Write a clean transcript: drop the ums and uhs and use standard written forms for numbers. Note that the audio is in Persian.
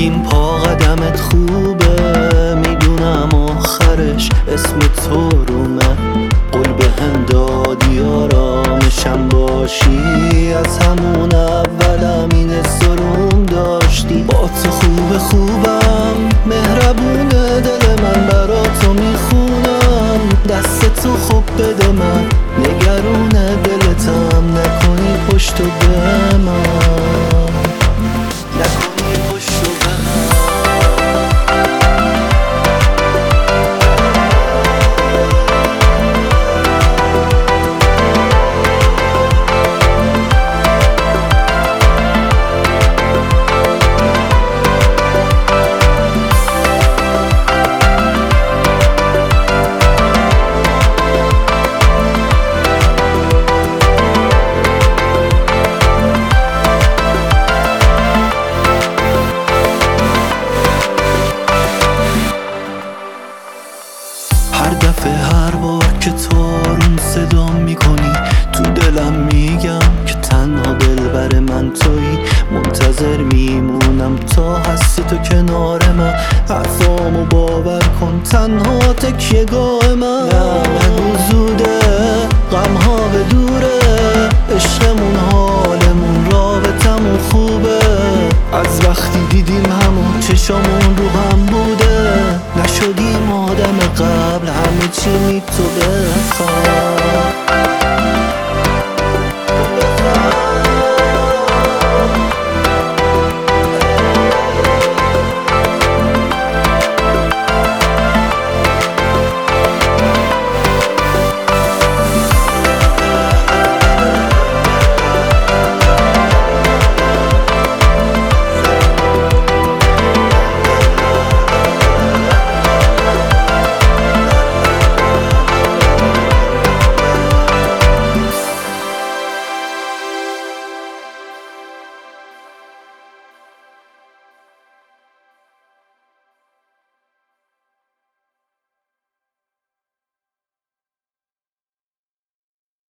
میگیم پا قدمت خوبه، میدونم آخرش اسم تو رومه. قول به هم دادی آرامشم باشی، از همون اولم این سروم داشتی. با تو خوبم مهربونه، دل من برا تو میخونم. دست تو خوب بده من نگرونه، دلتم نکنی پشت و به